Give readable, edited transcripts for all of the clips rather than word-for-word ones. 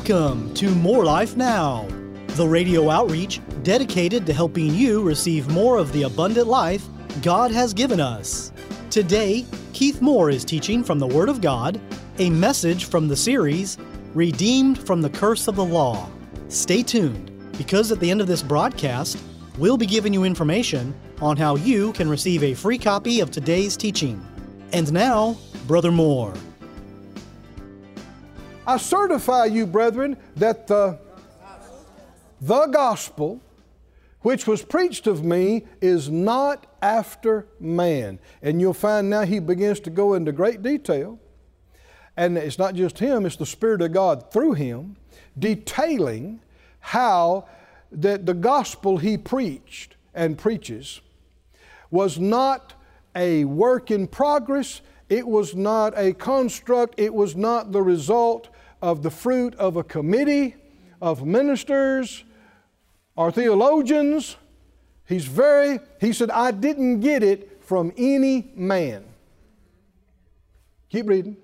Welcome to More Life Now, the radio outreach dedicated to helping you receive more of the abundant life God has given us. Today, Keith Moore is teaching from the Word of God, a message from the series, Redeemed from the Curse of the Law. Stay tuned, because at the end of this broadcast, we'll be giving you information on how you can receive a free copy of today's teaching. And now, Brother Moore. I certify you, brethren, that the gospel which was preached of me is not after man. And you'll find now he begins to go into great detail. And it's not just him, it's the Spirit of God through him, detailing how that the gospel he preached and preaches was not a work in progress, it was not a construct, it was not the result of the fruit of a committee of ministers or theologians. He said, I didn't get it from any man. Keep reading.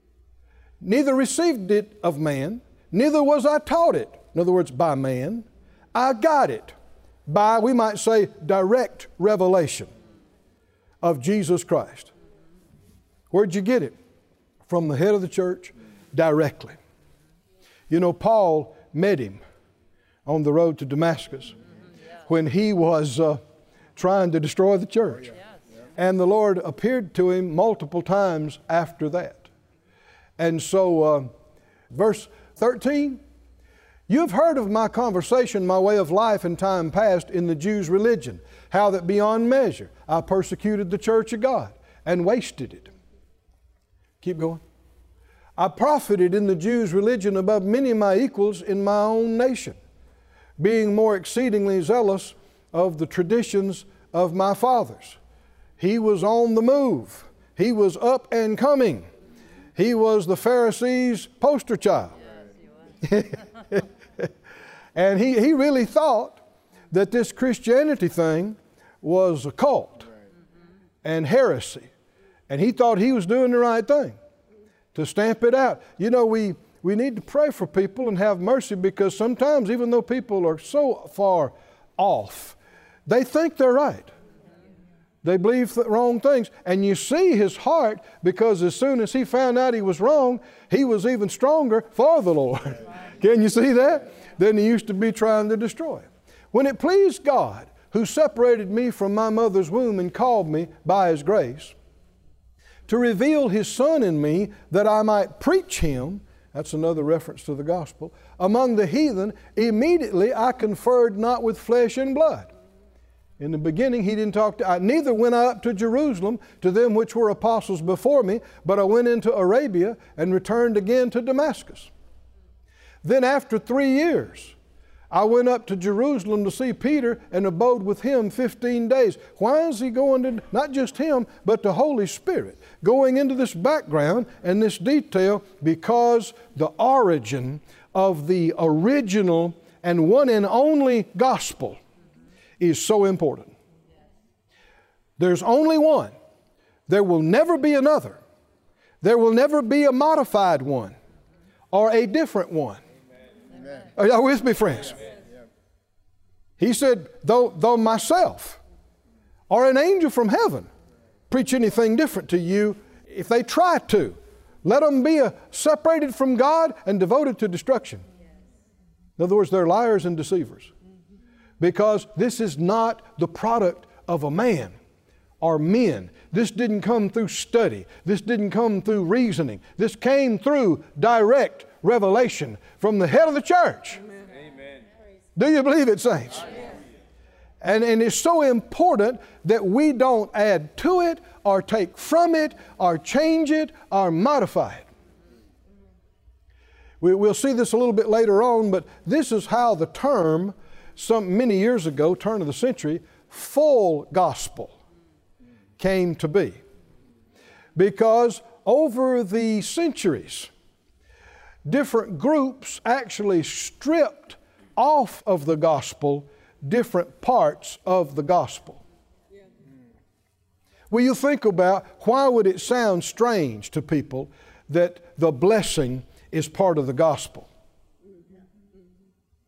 Neither received it of man, neither was I taught it. In other words, by man. I got it by, we might say, direct revelation of Jesus Christ. Where'd you get it? From the head of the church, directly. You know, Paul met him on the road to Damascus when he was trying to destroy the church. And the Lord appeared to him multiple times after that. And so, verse 13, you've heard of my conversation, my way of life in time past in the Jews' religion, how that beyond measure I persecuted the church of God and wasted it. Keep going. I profited in the Jews' religion above many of my equals in my own nation, being more exceedingly zealous of the traditions of my fathers. He was on the move. He was up and coming. He was the Pharisees' poster child. Yes, he was. And he really thought that this Christianity thing was a cult and heresy. And he thought he was doing the right thing to stamp it out. You know, we need to pray for people and have mercy, because sometimes, even though people are so far off, they think they're right. They believe the wrong things. And you see his heart, because as soon as he found out he was wrong, he was even stronger for the Lord. Can you see that? Than he used to be trying to destroy. When it pleased God, who separated me from my mother's womb and called me by His grace, to reveal His Son in me that I might preach Him, that's another reference to the gospel, among the heathen, immediately I conferred not with flesh and blood. In the beginning He didn't talk to, neither went I up to Jerusalem to them which were apostles before me, but I went into Arabia and returned again to Damascus. Then after 3 years, I went up to Jerusalem to see Peter and abode with him 15 days. Why is he going to, not just him, but the Holy Spirit, going into this background and this detail? Because the origin of the original and one and only gospel is so important. There's only one. There will never be another. There will never be a modified one or a different one. Amen. Are y'all with me, friends? Amen. He said, though myself or an angel from heaven preach anything different to you, if they try to, let them be separated from God and devoted to destruction. In other words, they're liars and deceivers. Because this is not the product of a man or men. This didn't come through study. This didn't come through reasoning. This came through direct revelation from the head of the church. Amen. Do you believe it, saints? And it's so important that we don't add to it or take from it or change it or modify it. We'll see this a little bit later on, but this is how the term, many years ago, turn of the century, full gospel came to be. Because over the centuries, different groups actually stripped off of the gospel different parts of the gospel. Well, you think about, why would it sound strange to people that the blessing is part of the gospel?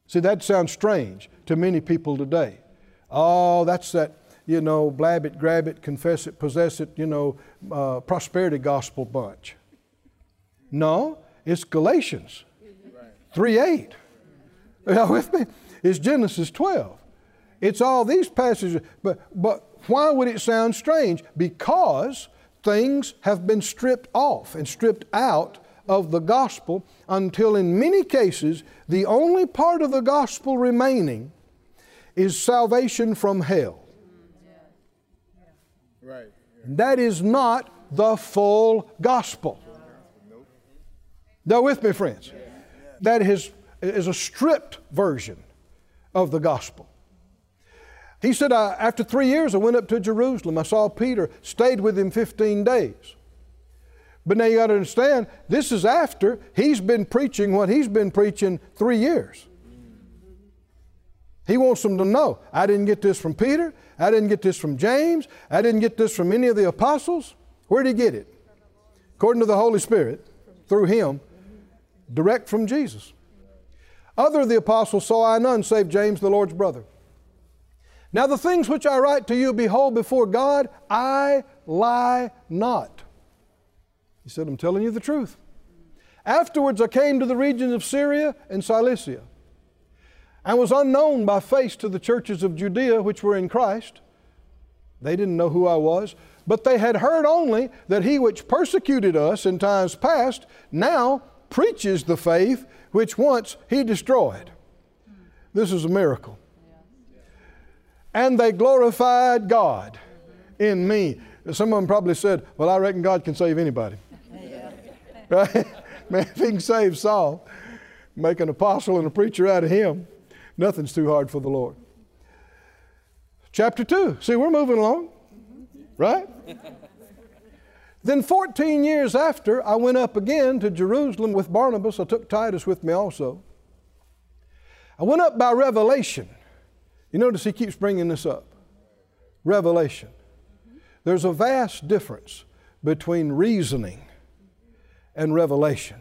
See, that sounds strange to many people today. Oh, that's that, blab it, grab it, confess it, possess it, prosperity gospel bunch. No, it's Galatians 3:8. Are y'all with me? It's Genesis 12. It's all these passages. But why would it sound strange? Because things have been stripped off and stripped out of the gospel until in many cases the only part of the gospel remaining is salvation from hell. Right. That is not the full gospel. They're with me, friends. That is a stripped version of the gospel. He said, after 3 years I went up to Jerusalem. I saw Peter, stayed with him 15 days. But now you got to understand, this is after he's been preaching what he's been preaching 3 years. He wants them to know, I didn't get this from Peter. I didn't get this from James. I didn't get this from any of the apostles. Where did he get it? According to the Holy Spirit, through him, direct from Jesus. Other of the apostles saw I none save James, the Lord's brother. Now the things which I write to you, behold, before God, I lie not. He said, I'm telling you the truth. Afterwards I came to the regions of Syria and Cilicia, and was unknown by face to the churches of Judea which were in Christ. They didn't know who I was, but they had heard only that he which persecuted us in times past now preaches the faith which once he destroyed. This is a miracle. And they glorified God in me. Some of them probably said, well, I reckon God can save anybody. Right? Man, if he can save Saul, make an apostle and a preacher out of him, nothing's too hard for the Lord. Chapter 2. See, we're moving along. Right? Then 14 years after, I went up again to Jerusalem with Barnabas. I took Titus with me also. I went up by revelation. You notice he keeps bringing this up. Revelation. There's a vast difference between reasoning and revelation.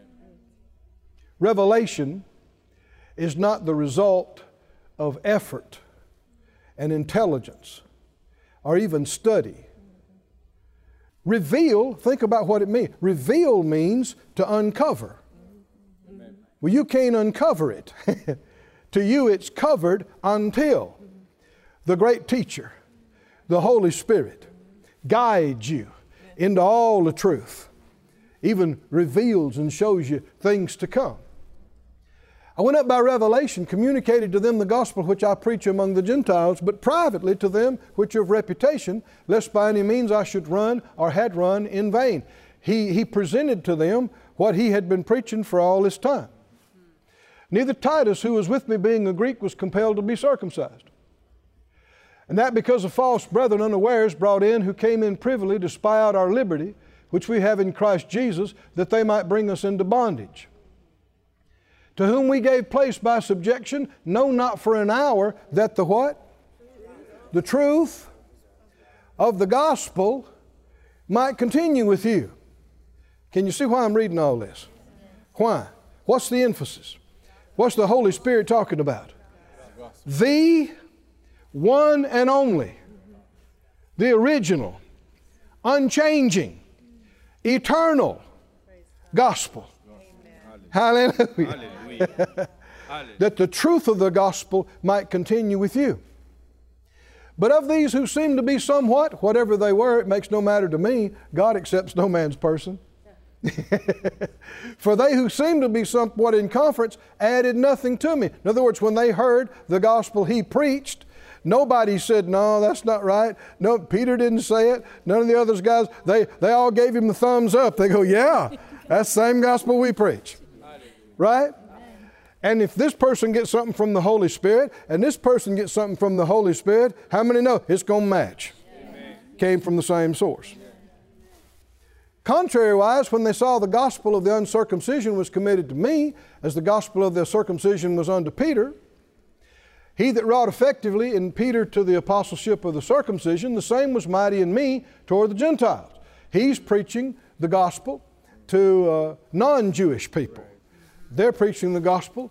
Revelation is not the result of effort and intelligence or even study. Reveal, think about what it means. Reveal means to uncover. Well, you can't uncover it. To you it's covered until the great teacher, the Holy Spirit, guides you into all the truth, even reveals and shows you things to come. I went up by revelation, communicated to them the gospel which I preach among the Gentiles, but privately to them which are of reputation, lest by any means I should run or had run in vain. He presented to them what he had been preaching for all this time. Neither Titus, who was with me being a Greek, was compelled to be circumcised. And that because of false brethren unawares brought in, who came in privily to spy out our liberty, which we have in Christ Jesus, that they might bring us into bondage. To whom we gave place by subjection, no, not for an hour, that the what? The truth of the gospel might continue with you. Can you see why I'm reading all this? Why? What's the emphasis? What's the Holy Spirit talking about? The one and only, the original, unchanging, eternal gospel. Hallelujah. That the truth of the gospel might continue with you. But of these who seem to be somewhat, whatever they were, it makes no matter to me. God accepts no man's person. For they who seemed to be somewhat in conference added nothing to me. In other words, when they heard the gospel he preached, nobody said, no, that's not right. No, Peter didn't say it. None of the other guys, they all gave him the thumbs up. They go, yeah, that's the same gospel we preach. Right? And if this person gets something from the Holy Spirit and this person gets something from the Holy Spirit, how many know it's going to match? Amen. Came from the same source. Contrariwise, when they saw the gospel of the uncircumcision was committed to me, as the gospel of the circumcision was unto Peter, he that wrought effectively in Peter to the apostleship of the circumcision, the same was mighty in me toward the Gentiles. He's preaching the gospel to non-Jewish people. They're preaching the gospel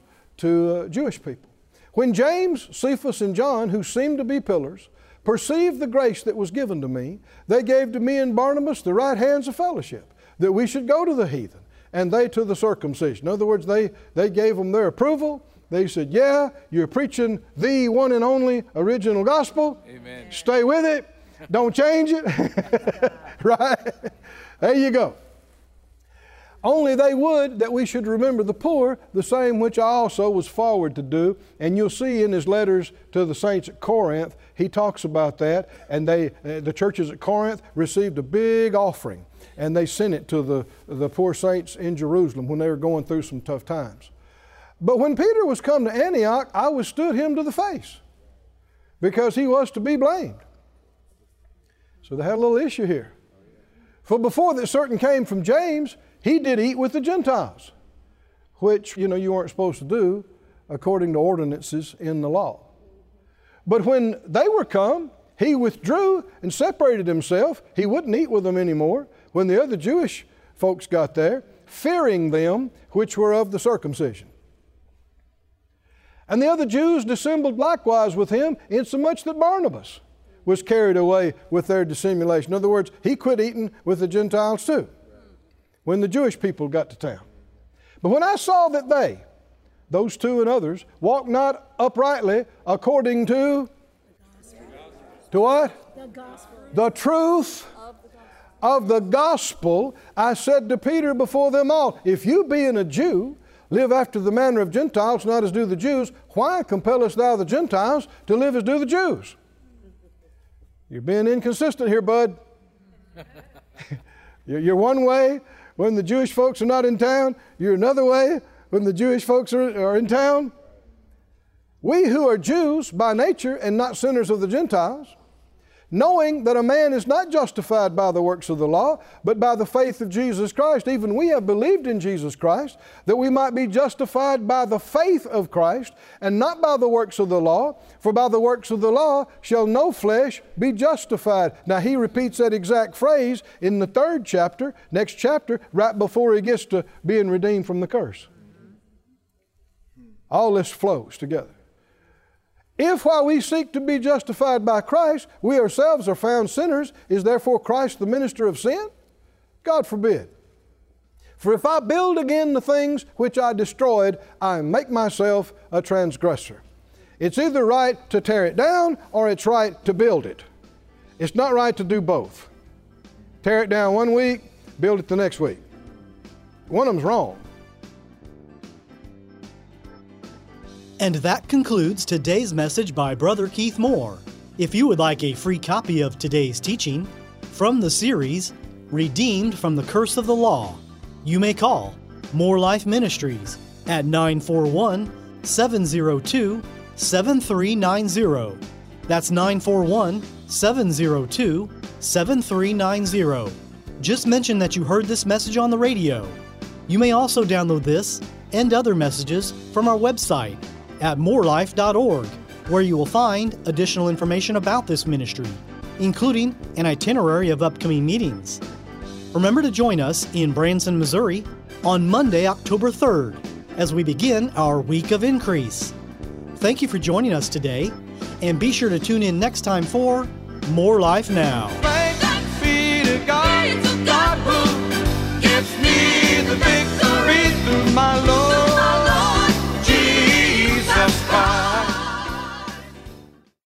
to Jewish people. When James, Cephas, and John, who seemed to be pillars, perceived the grace that was given to me, they gave to me and Barnabas the right hands of fellowship, that we should go to the heathen, and they to the circumcision. In other words, they gave them their approval. They said, yeah, you're preaching the one and only original gospel. Amen. Stay with it. Don't change it. Right? There you go. Only they would that we should remember the poor, the same which I also was forward to do. And you'll see in his letters to the saints at Corinth, he talks about that. And the churches at Corinth received a big offering. And they sent it to the poor saints in Jerusalem when they were going through some tough times. But when Peter was come to Antioch, I withstood him to the face, because he was to be blamed. So they had a little issue here. For before that certain came from James, he did eat with the Gentiles, which, you weren't supposed to do according to ordinances in the law. But when they were come, he withdrew and separated himself. He wouldn't eat with them anymore when the other Jewish folks got there, fearing them which were of the circumcision. And the other Jews dissembled likewise with him, insomuch that Barnabas was carried away with their dissimulation. In other words, he quit eating with the Gentiles too, when the Jewish people got to town. But when I saw that they, those two and others, walked not uprightly according to what? The gospel. The truth of the gospel, I said to Peter before them all, if you being a Jew, live after the manner of Gentiles, not as do the Jews, why compellest thou the Gentiles to live as do the Jews? You're being inconsistent here, bud. You're one way when the Jewish folks are not in town. You're another way when the Jewish folks are in town. We who are Jews by nature and not sinners of the Gentiles, knowing that a man is not justified by the works of the law, but by the faith of Jesus Christ. Even we have believed in Jesus Christ, that we might be justified by the faith of Christ, and not by the works of the law. For by the works of the law shall no flesh be justified. Now he repeats that exact phrase in the 3rd chapter, next chapter, right before he gets to being redeemed from the curse. All this flows together. If while we seek to be justified by Christ, we ourselves are found sinners, is therefore Christ the minister of sin? God forbid. For if I build again the things which I destroyed, I make myself a transgressor. It's either right to tear it down or it's right to build it. It's not right to do both. Tear it down one week, build it the next week. One of them's wrong. And that concludes today's message by Brother Keith Moore. If you would like a free copy of today's teaching from the series, Redeemed from the Curse of the Law, you may call More Life Ministries at 941-702-7390. That's 941-702-7390. Just mention that you heard this message on the radio. You may also download this and other messages from our website at morelife.org, where you will find additional information about this ministry, including an itinerary of upcoming meetings. Remember to join us in Branson, Missouri on Monday, October 3rd, as we begin our Week of Increase. Thank you for joining us today, and be sure to tune in next time for More Life Now. Thanks be to God, God who gives me